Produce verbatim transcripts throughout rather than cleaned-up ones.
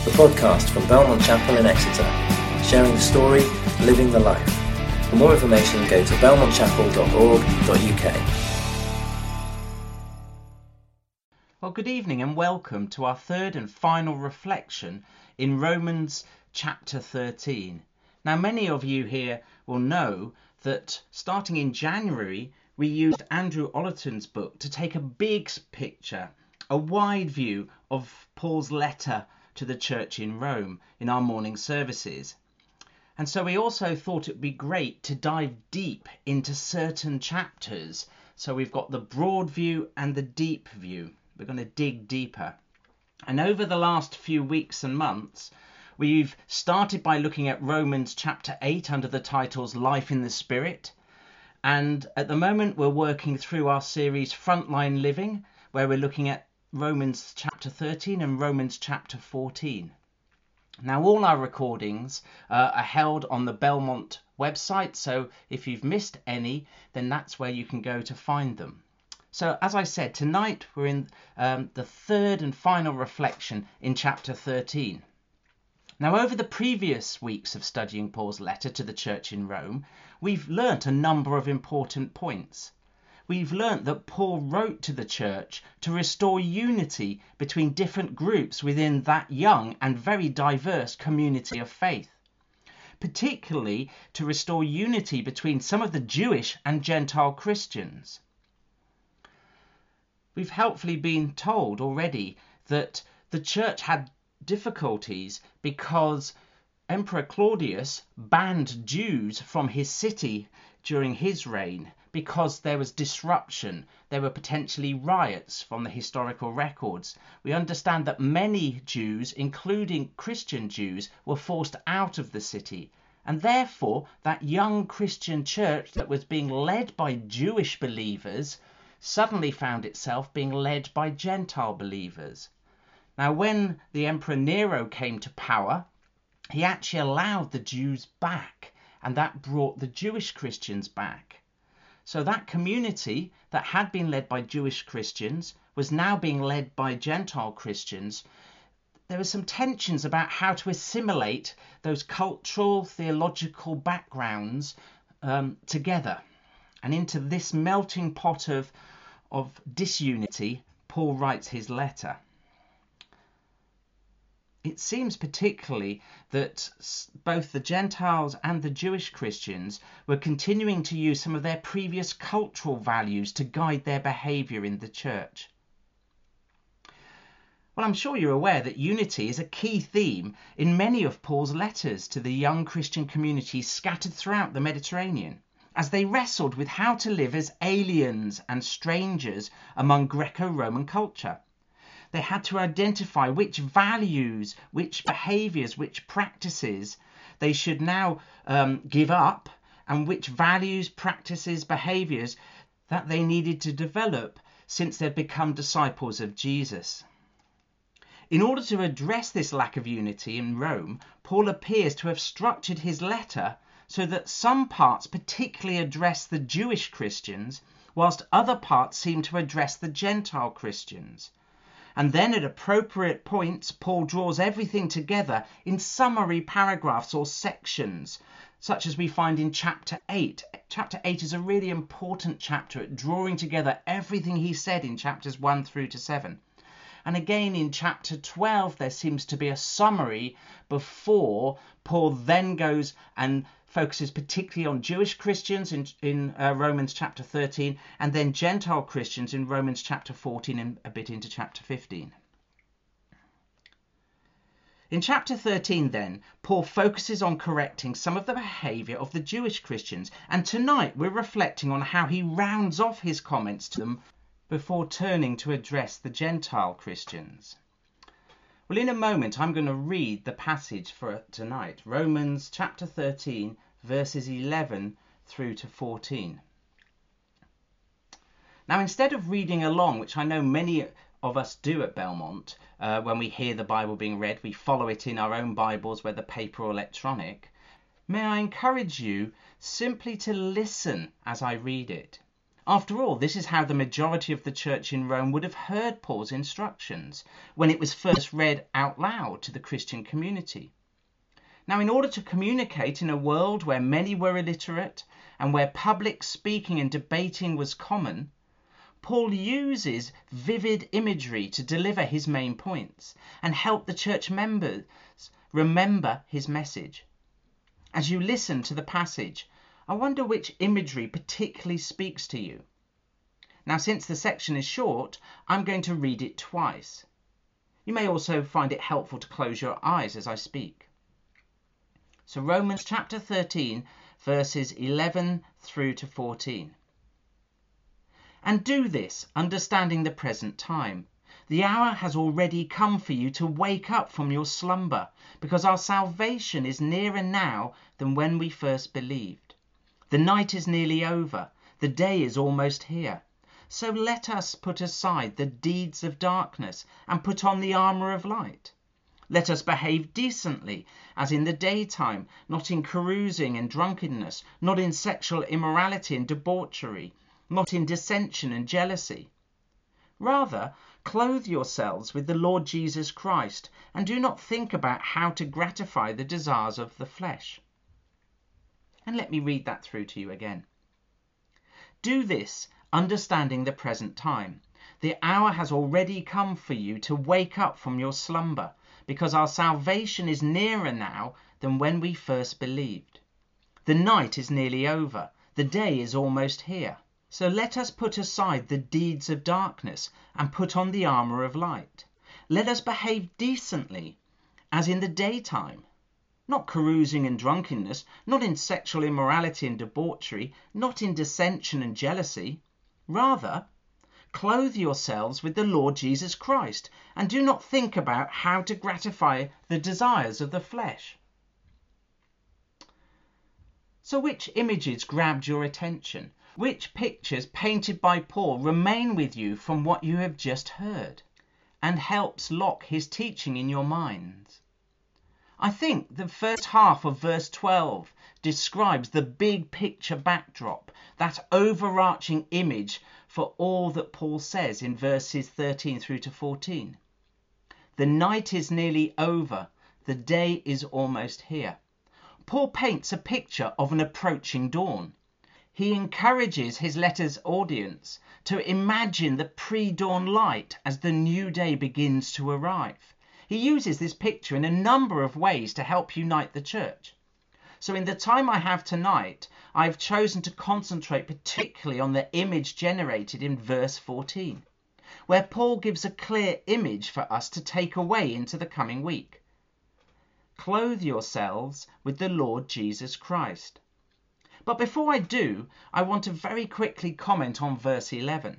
the podcast from Belmont Chapel in Exeter, sharing the story, living the life. For more information, go to belmont chapel dot org dot u k. Well, good evening and welcome to our third and final reflection in Romans chapter thirteen. Now, many of you here will know that starting in January, we used Andrew Ollerton's book to take a big picture, a wide view of Paul's letter to the church in Rome in our morning services. And so we also thought it would be great to dive deep into certain chapters. So we've got the broad view and the deep view. We're going to dig deeper. And over the last few weeks and months, we've started by looking at Romans chapter eight under the titles Life in the Spirit. And at the moment, we're working through our series Frontline Living, where we're looking at Romans chapter thirteen and Romans chapter fourteen. Now, all our recordings uh, are held on the Belmont website, so if you've missed any, then that's where you can go to find them. So, as I said, tonight we're in um, the third and final reflection in chapter thirteen. Now, over the previous weeks of studying Paul's letter to the church in Rome, we've learnt a number of important points. We've learnt that Paul wrote to the church to restore unity between different groups within that young and very diverse community of faith, particularly to restore unity between some of the Jewish and Gentile Christians. We've helpfully been told already that the church had difficulties because Emperor Claudius banned Jews from his city during his reign because there was disruption. There were potentially riots from the historical records. We understand that many Jews, including Christian Jews, were forced out of the city. And therefore, that young Christian church that was being led by Jewish believers suddenly found itself being led by Gentile believers. Now, when the Emperor Nero came to power, he actually allowed the Jews back, and that brought the Jewish Christians back. So that community that had been led by Jewish Christians was now being led by Gentile Christians. There were some tensions about how to assimilate those cultural, theological backgrounds um, together. And into this melting pot of, of disunity, Paul writes his letter. It seems particularly that both the Gentiles and the Jewish Christians were continuing to use some of their previous cultural values to guide their behaviour in the church. Well, I'm sure you're aware that unity is a key theme in many of Paul's letters to the young Christian communities scattered throughout the Mediterranean, as they wrestled with how to live as aliens and strangers among Greco-Roman culture. They had to identify which values, which behaviours, which practices they should now um, give up, and which values, practices, behaviours that they needed to develop since they'd become disciples of Jesus. In order to address this lack of unity in Rome, Paul appears to have structured his letter so that some parts particularly address the Jewish Christians, whilst other parts seem to address the Gentile Christians. And then at appropriate points, Paul draws everything together in summary paragraphs or sections, such as we find in chapter eight. Chapter eight is a really important chapter at drawing together everything he said in chapters one through to seven. And again in chapter twelve, there seems to be a summary before Paul then goes and focuses particularly on Jewish Christians in, in uh, Romans chapter thirteen, and then Gentile Christians in Romans chapter fourteen and a bit into chapter fifteen. In chapter thirteen then, Paul focuses on correcting some of the behaviour of the Jewish Christians, and tonight we're reflecting on how he rounds off his comments to them before turning to address the Gentile Christians. Well, in a moment, I'm going to read the passage for tonight, Romans chapter thirteen, verses eleven through to fourteen. Now, instead of reading along, which I know many of us do at Belmont, uh, when we hear the Bible being read, we follow it in our own Bibles, whether paper or electronic, may I encourage you simply to listen as I read it. After all, this is how the majority of the church in Rome would have heard Paul's instructions when it was first read out loud to the Christian community. Now, in order to communicate in a world where many were illiterate and where public speaking and debating was common, Paul uses vivid imagery to deliver his main points and help the church members remember his message. As you listen to the passage, I wonder which imagery particularly speaks to you. Now, since the section is short, I'm going to read it twice. You may also find it helpful to close your eyes as I speak. So Romans chapter thirteen, verses eleven through to fourteen. And do this, understanding the present time. The hour has already come for you to wake up from your slumber, because our salvation is nearer now than when we first believed. The night is nearly over, the day is almost here. So let us put aside the deeds of darkness and put on the armour of light. Let us behave decently, as in the daytime, not in carousing and drunkenness, not in sexual immorality and debauchery, not in dissension and jealousy. Rather, clothe yourselves with the Lord Jesus Christ, and do not think about how to gratify the desires of the flesh. And let me read that through to you again. Do this, understanding the present time. The hour has already come for you to wake up from your slumber, because our salvation is nearer now than when we first believed. The night is nearly over, the day is almost here. So let us put aside the deeds of darkness and put on the armour of light. Let us behave decently, as in the daytime, not carousing and drunkenness, not in sexual immorality and debauchery, not in dissension and jealousy. Rather, clothe yourselves with the Lord Jesus Christ, and do not think about how to gratify the desires of the flesh. So which images grabbed your attention? Which pictures painted by Paul remain with you from what you have just heard and helps lock his teaching in your minds? I think the first half of verse twelve describes the big picture backdrop, that overarching image for all that Paul says in verses thirteen through to fourteen. The night is nearly over, the day is almost here. Paul paints a picture of an approaching dawn. He encourages his letter's audience to imagine the pre-dawn light as the new day begins to arrive. He uses this picture in a number of ways to help unite the church. So in the time I have tonight, I've chosen to concentrate particularly on the image generated in verse fourteen, where Paul gives a clear image for us to take away into the coming week. Clothe yourselves with the Lord Jesus Christ. But before I do, I want to very quickly comment on verse eleven.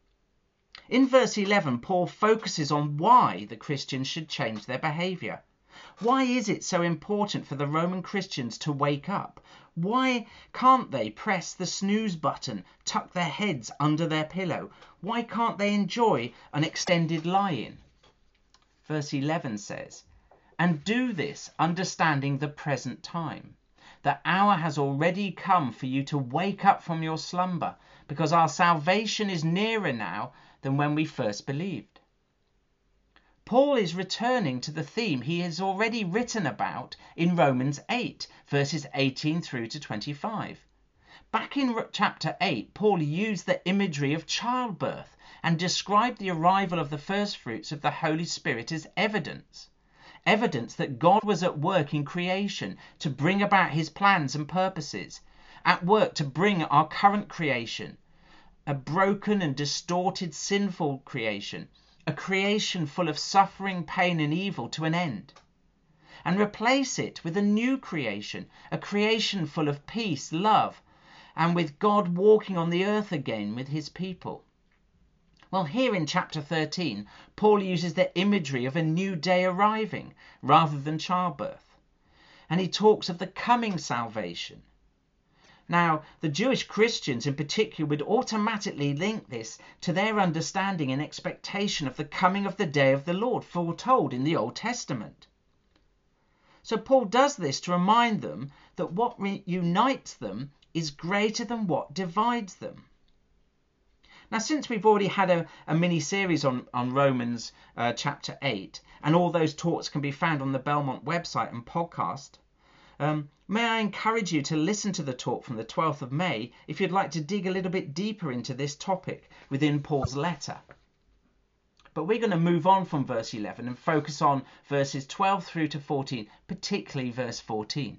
In verse eleven, Paul focuses on why the Christians should change their behaviour. Why is it so important for the Roman Christians to wake up? Why can't they press the snooze button, tuck their heads under their pillow? Why can't they enjoy an extended lie-in? Verse eleven says, "And do this, understanding the present time. The hour has already come for you to wake up from your slumber, because our salvation is nearer now than when we first believed." Paul is returning to the theme he has already written about in Romans eight, verses eighteen through to twenty-five. Back in chapter eight, Paul used the imagery of childbirth and described the arrival of the first fruits of the Holy Spirit as evidence. Evidence that God was at work in creation to bring about his plans and purposes, at work to bring our current creation, a broken and distorted sinful creation, a creation full of suffering, pain and evil, to an end, and replace it with a new creation, a creation full of peace, love, and with God walking on the earth again with his people. Well, here in chapter thirteen, Paul uses the imagery of a new day arriving rather than childbirth, and he talks of the coming salvation. Now, the Jewish Christians in particular would automatically link this to their understanding and expectation of the coming of the day of the Lord, foretold in the Old Testament. So Paul does this to remind them that what unites them is greater than what divides them. Now, since we've already had a, a mini-series on, on Romans uh, chapter eight, and all those talks can be found on the Belmont website and podcast, um, may I encourage you to listen to the talk from the twelfth of May if you'd like to dig a little bit deeper into this topic within Paul's letter. But we're going to move on from verse eleven and focus on verses twelve through to fourteen, particularly verse fourteen.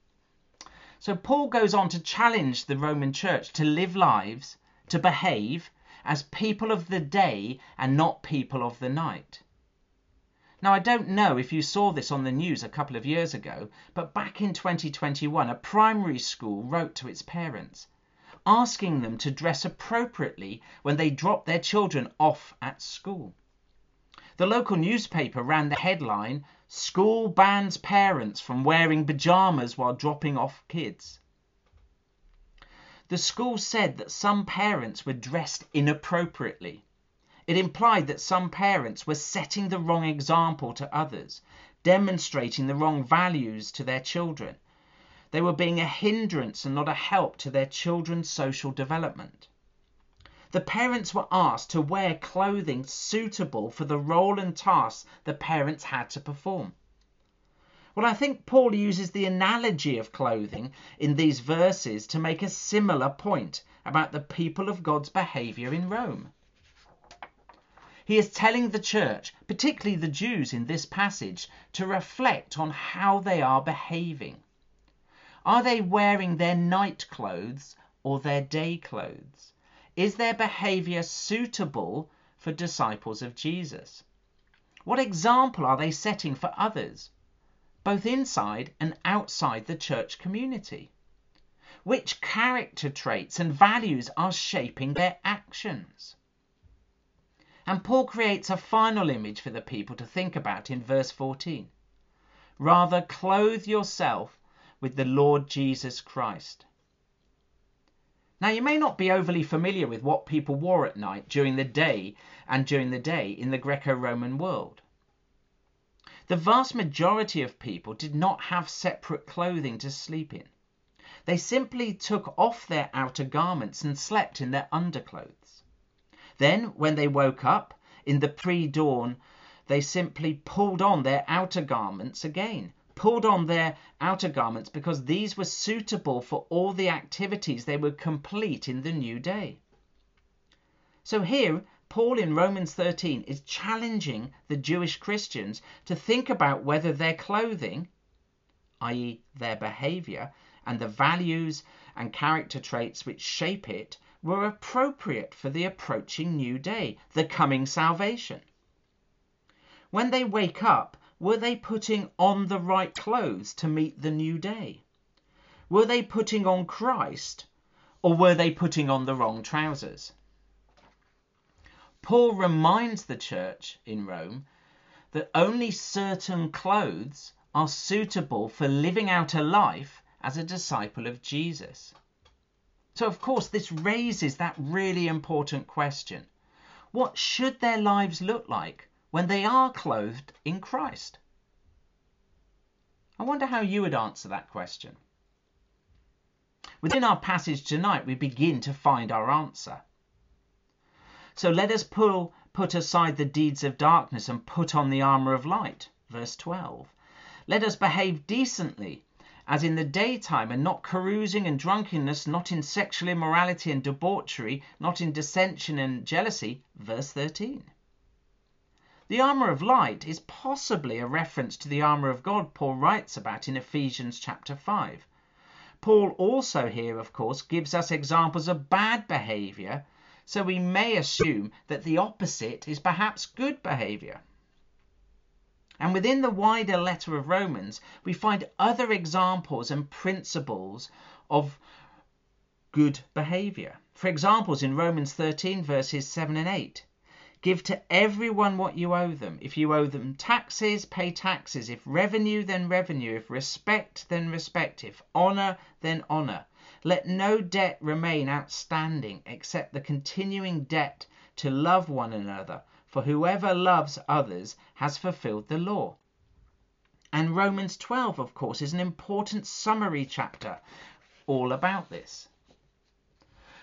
So Paul goes on to challenge the Roman church to live lives, to behave as people of the day and not people of the night. Now, I don't know if you saw this on the news a couple of years ago, but back in twenty twenty-one, a primary school wrote to its parents, asking them to dress appropriately when they drop their children off at school. The local newspaper ran the headline, "School bans parents from wearing pajamas while dropping off kids." The school said that some parents were dressed inappropriately. It implied that some parents were setting the wrong example to others, demonstrating the wrong values to their children. They were being a hindrance and not a help to their children's social development. The parents were asked to wear clothing suitable for the role and tasks the parents had to perform. Well, I think Paul uses the analogy of clothing in these verses to make a similar point about the people of God's behaviour in Rome. He is telling the church, particularly the Jews in this passage, to reflect on how they are behaving. Are they wearing their night clothes or their day clothes? Is their behaviour suitable for disciples of Jesus? What example are they setting for others, both inside and outside the church community? Which character traits and values are shaping their actions? And Paul creates a final image for the people to think about in verse fourteen. Rather, clothe yourself with the Lord Jesus Christ. Now, you may not be overly familiar with what people wore at night during the day and during the day in the Greco-Roman world. The vast majority of people did not have separate clothing to sleep in. They simply took off their outer garments and slept in their underclothes. Then, when they woke up in the pre-dawn, they simply pulled on their outer garments again. Pulled on their outer garments because these were suitable for all the activities they would complete in the new day. So here, Paul in Romans thirteen is challenging the Jewish Christians to think about whether their clothing, that is their behaviour, and the values and character traits which shape it were appropriate for the approaching new day, the coming salvation. When they wake up, were they putting on the right clothes to meet the new day? Were they putting on Christ, or were they putting on the wrong trousers? Paul reminds the church in Rome that only certain clothes are suitable for living out a life as a disciple of Jesus. So, of course, this raises that really important question. What should their lives look like when they are clothed in Christ? I wonder how you would answer that question. Within our passage tonight, we begin to find our answer. So let us pull, put aside the deeds of darkness and put on the armour of light. Verse twelve. Let us behave decently, as in the daytime, and not carousing and drunkenness, not in sexual immorality and debauchery, not in dissension and jealousy. Verse thirteen. The armour of light is possibly a reference to the armour of God Paul writes about in Ephesians chapter five. Paul also here, of course, gives us examples of bad behaviour, so we may assume that the opposite is perhaps good behaviour. And within the wider letter of Romans, we find other examples and principles of good behaviour. For examples, in Romans thirteen, verses seven and eight. Give to everyone what you owe them. If you owe them taxes, pay taxes. If revenue, then revenue. If respect, then respect. If honour, then honour. Let no debt remain outstanding except the continuing debt to love one another. For whoever loves others has fulfilled the law. And Romans twelve, of course, is an important summary chapter all about this.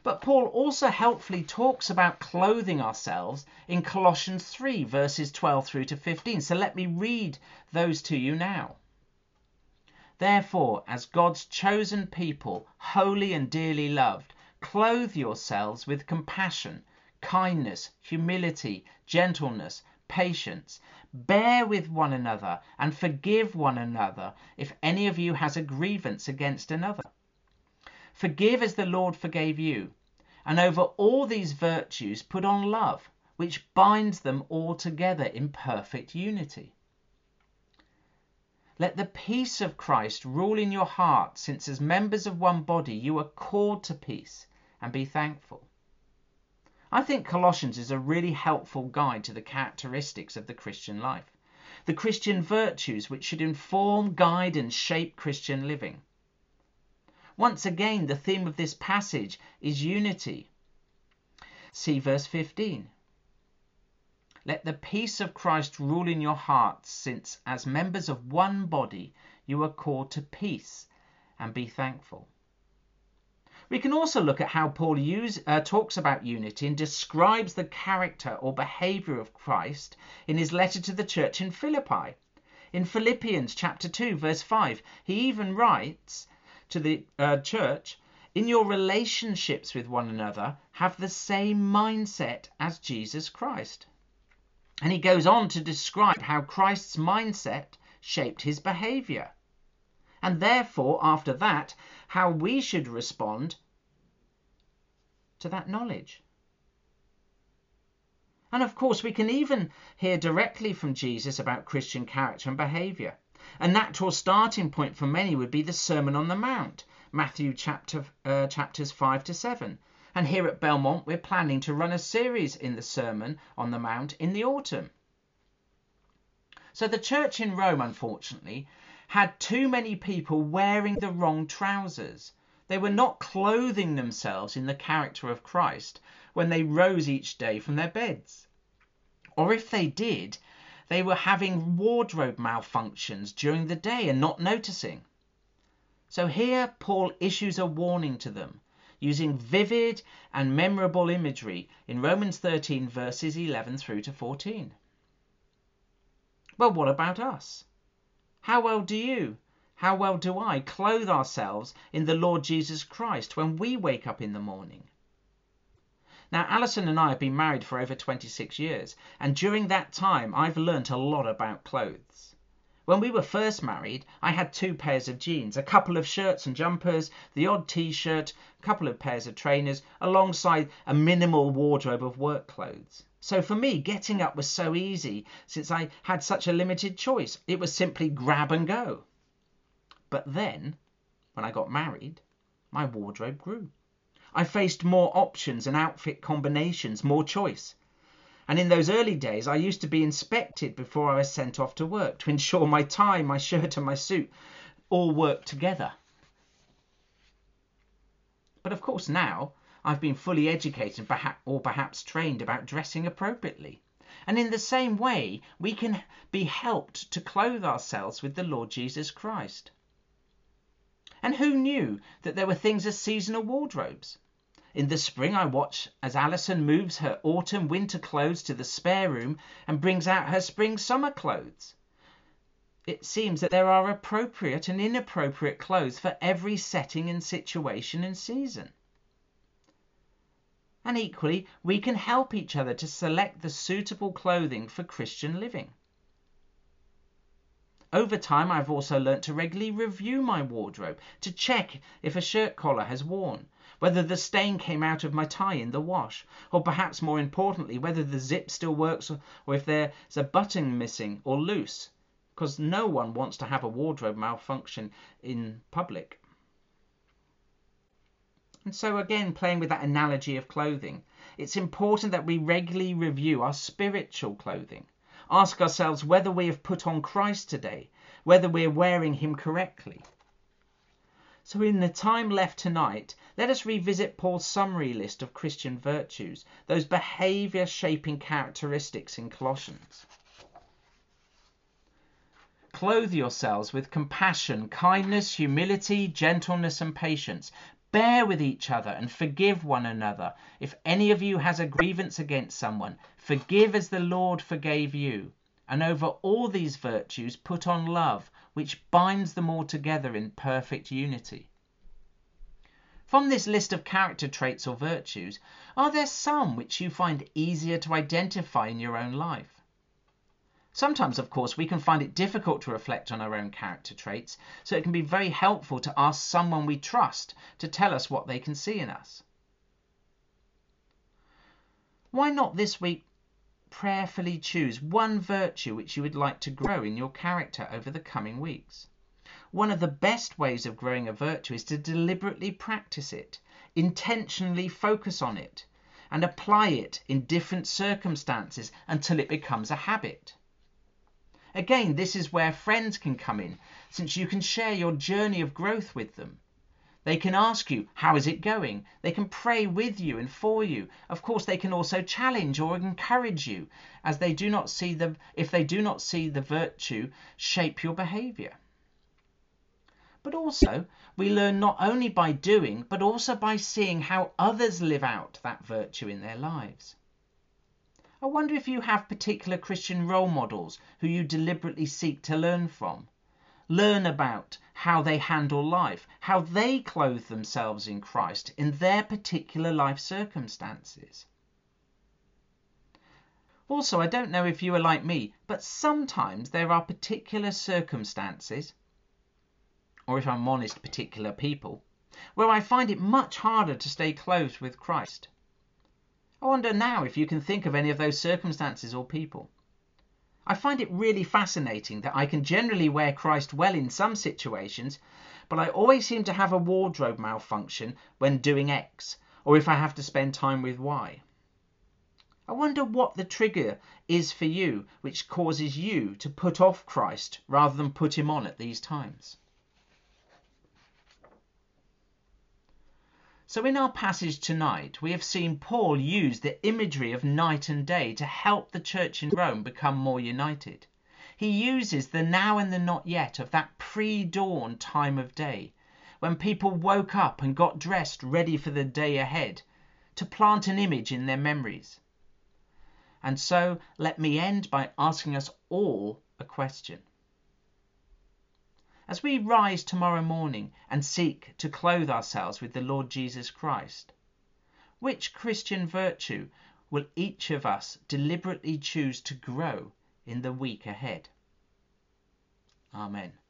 But Paul also helpfully talks about clothing ourselves in Colossians three, verses twelve through to fifteen. So let me read those to you now. Therefore, as God's chosen people, holy and dearly loved, clothe yourselves with compassion, kindness, humility, gentleness, patience. Bear with one another and forgive one another if any of you has a grievance against another. Forgive as the Lord forgave you. And over all these virtues put on love, which binds them all together in perfect unity. Let the peace of Christ rule in your heart, since as members of one body you are called to peace, and be thankful. I think Colossians is a really helpful guide to the characteristics of the Christian life, the Christian virtues which should inform, guide and shape Christian living. Once again, the theme of this passage is unity. See verse fifteen. Let the peace of Christ rule in your hearts, since as members of one body you are called to peace, and be thankful. We can also look at how Paul use, uh, talks about unity and describes the character or behaviour of Christ in his letter to the church in Philippi. In Philippians chapter two, verse five, he even writes to the uh, church, in your relationships with one another, have the same mindset as Jesus Christ. And he goes on to describe how Christ's mindset shaped his behaviour. And therefore, after that, how we should respond to that knowledge. And of course, we can even hear directly from Jesus about Christian character and behaviour. A natural starting point for many would be the Sermon on the Mount, Matthew chapter, uh, chapters five to seven. And here at Belmont, we're planning to run a series in the Sermon on the Mount in the autumn. So the church in Rome, unfortunately, had too many people wearing the wrong trousers. They were not clothing themselves in the character of Christ when they rose each day from their beds. Or if they did, they were having wardrobe malfunctions during the day and not noticing. So here Paul issues a warning to them, using vivid and memorable imagery in Romans thirteen verses eleven through to fourteen. Well, what about us? How well do you, how well do I clothe ourselves in the Lord Jesus Christ when we wake up in the morning? Now, Alison and I have been married for over twenty-six years, and during that time I've learnt a lot about clothes. When we were first married, I had two pairs of jeans, a couple of shirts and jumpers, the odd t-shirt, a couple of pairs of trainers, alongside a minimal wardrobe of work clothes. So for me, getting up was so easy since I had such a limited choice. It was simply grab and go. But then, when I got married, my wardrobe grew. I faced more options and outfit combinations, more choice. And in those early days, I used to be inspected before I was sent off to work to ensure my tie, my shirt and my suit all worked together. But of course now, I've been fully educated or perhaps trained about dressing appropriately. And in the same way, we can be helped to clothe ourselves with the Lord Jesus Christ. And who knew that there were things as seasonal wardrobes? In the spring, I watch as Alison moves her autumn winter clothes to the spare room and brings out her spring summer clothes. It seems that there are appropriate and inappropriate clothes for every setting and situation and season. And equally, we can help each other to select the suitable clothing for Christian living. Over time, I've also learnt to regularly review my wardrobe to check if a shirt collar has worn, whether the stain came out of my tie in the wash, or perhaps more importantly, whether the zip still works or if there's a button missing or loose, because no one wants to have a wardrobe malfunction in public. And so again, playing with that analogy of clothing, it's important that we regularly review our spiritual clothing. Ask ourselves whether we have put on Christ today, whether we're wearing him correctly. So in the time left tonight, let us revisit Paul's summary list of Christian virtues, those behaviour-shaping characteristics in Colossians. Clothe yourselves with compassion, kindness, humility, gentleness and patience. Bear with each other and forgive one another. If any of you has a grievance against someone, forgive as the Lord forgave you. And over all these virtues put on love, which binds them all together in perfect unity. From this list of character traits or virtues, are there some which you find easier to identify in your own life? Sometimes, of course, we can find it difficult to reflect on our own character traits, so it can be very helpful to ask someone we trust to tell us what they can see in us. Why not this week prayerfully choose one virtue which you would like to grow in your character over the coming weeks? One of the best ways of growing a virtue is to deliberately practice it, intentionally focus on it, and apply it in different circumstances until it becomes a habit. Again, this is where friends can come in, since you can share your journey of growth with them. They can ask you, how is it going? They can pray with you and for you. Of course, they can also challenge or encourage you, as they do not see the, if they do not see the virtue shape your behaviour. But also, we learn not only by doing, but also by seeing how others live out that virtue in their lives. I wonder if you have particular Christian role models who you deliberately seek to learn from. Learn about how they handle life, how they clothe themselves in Christ in their particular life circumstances. Also, I don't know if you are like me, but sometimes there are particular circumstances, or if I'm honest, particular people, where I find it much harder to stay close with Christ. I wonder now if you can think of any of those circumstances or people. I find it really fascinating that I can generally wear Christ well in some situations, but I always seem to have a wardrobe malfunction when doing X, or if I have to spend time with Y. I wonder what the trigger is for you which causes you to put off Christ rather than put him on at these times. So in our passage tonight, we have seen Paul use the imagery of night and day to help the church in Rome become more united. He uses the now and the not yet of that pre-dawn time of day, when people woke up and got dressed ready for the day ahead, to plant an image in their memories. And so let me end by asking us all a question. As we rise tomorrow morning and seek to clothe ourselves with the Lord Jesus Christ, which Christian virtue will each of us deliberately choose to grow in the week ahead? Amen.